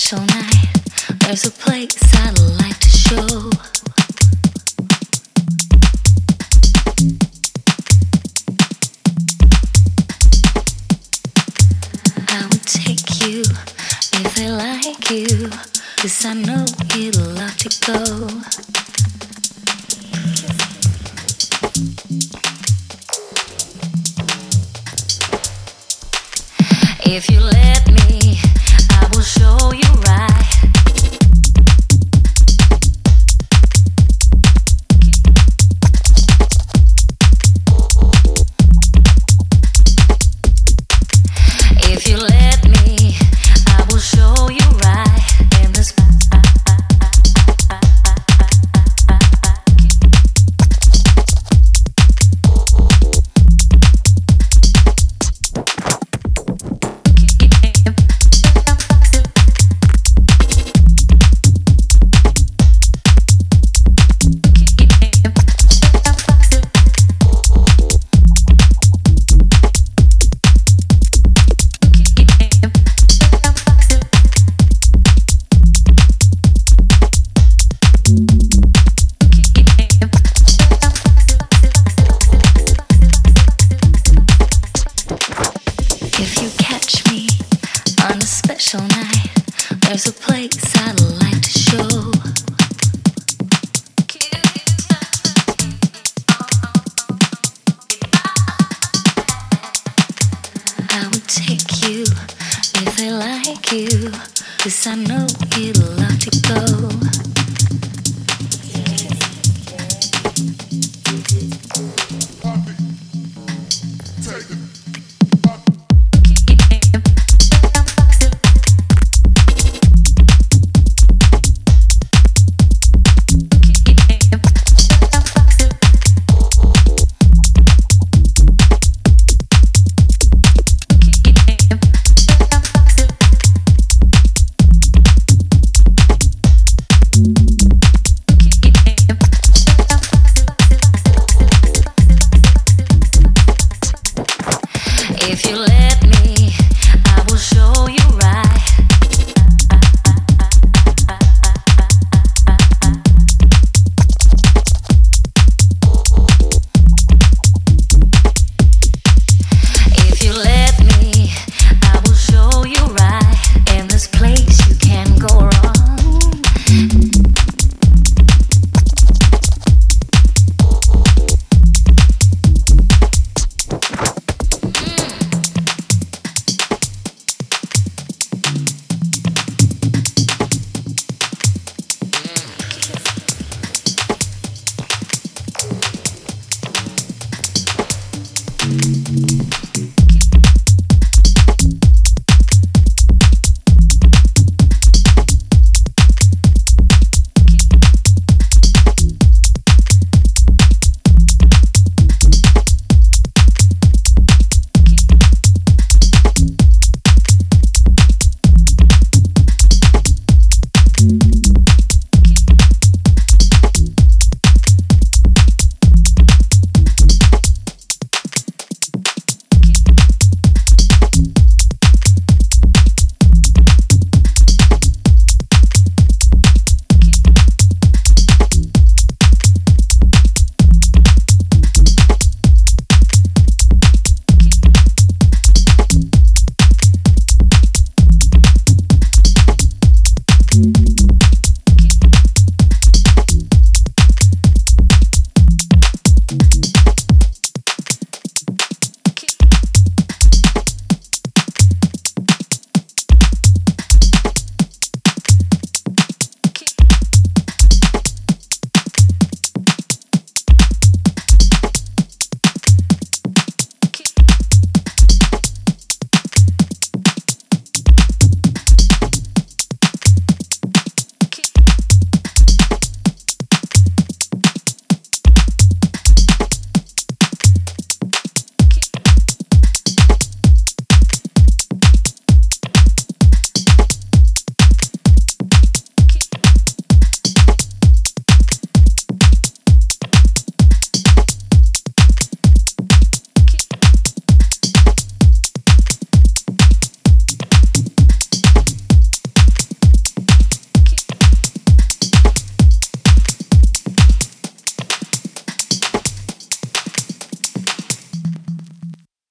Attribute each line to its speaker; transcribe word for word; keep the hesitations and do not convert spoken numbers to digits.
Speaker 1: special night. There's a place I'd like to show. I would take you if they like you, 'cause I know you'd love to go. If you let me, I will show you right. If you let me, I will show you right in the spot. If you catch me on a special night, there's a place I'd like to show. I would take you if they like you, 'cause I know you'd love to go.